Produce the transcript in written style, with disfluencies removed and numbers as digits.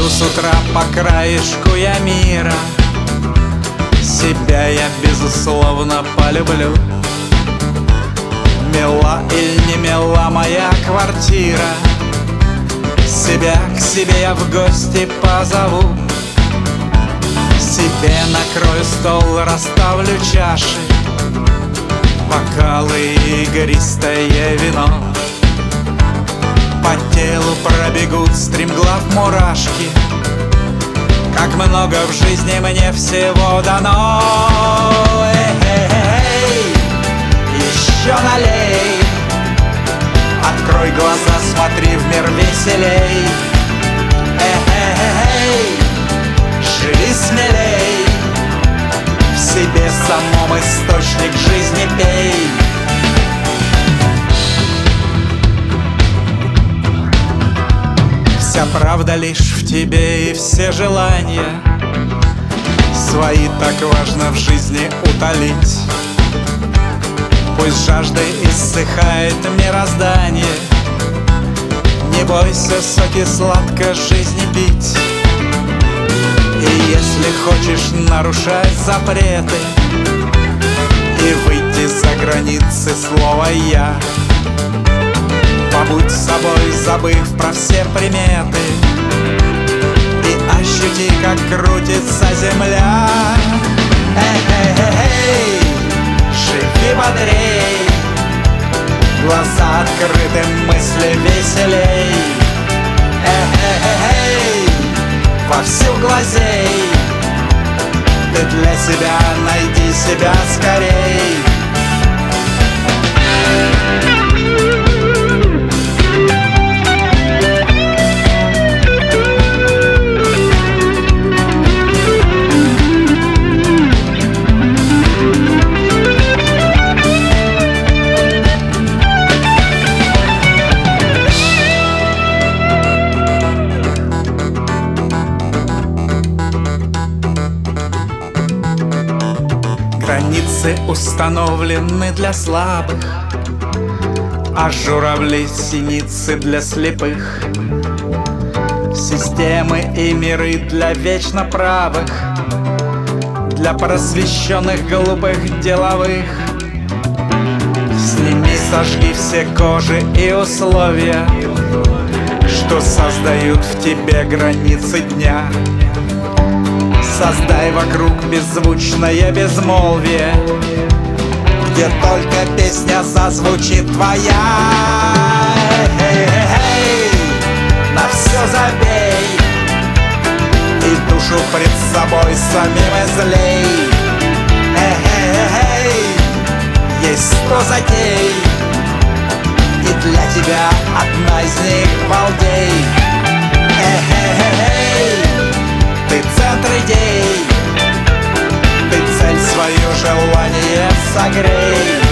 Иду с утра по краешку я мира, себя я безусловно полюблю. Мила или не мила моя квартира, себя к себе я в гости позову. Себе накрою стол, расставлю чаши, бокалы и игристое вино. По телу пробегут стремглав мурашки, как много в жизни мне всего дано. Эй, еще налей, открой глаза, смотри в мир веселей. Эй, живи смелей, в себе самом источник жизни пей. Вся правда лишь в тебе и все желания свои так важно в жизни утолить. Пусть жаждой иссыхает мироздание, не бойся соки сладко жизни пить. И если хочешь нарушать запреты и выйти за границы слова «я», побудь собой, забыв про все приметы, и ощути, как крутится земля. Эй, живи бодрей, глаза открыты, мысли веселей. Эй, вовсю глазей, ты для себя найди себя скорей. Границы установлены для слабых, а журавли синицы для слепых. Системы и миры для вечно правых, для просвещенных глупых деловых. Сними, сожги все кожи и условия, что создают в тебе границы дня. Создай вокруг беззвучное безмолвие, где только песня зазвучит твоя. Эй, на все забей и душу пред собой самим излей. Эй, есть 100 затей, и для тебя одна из них балдей. Эй, ты центр идей, ты цель свое желание согрей.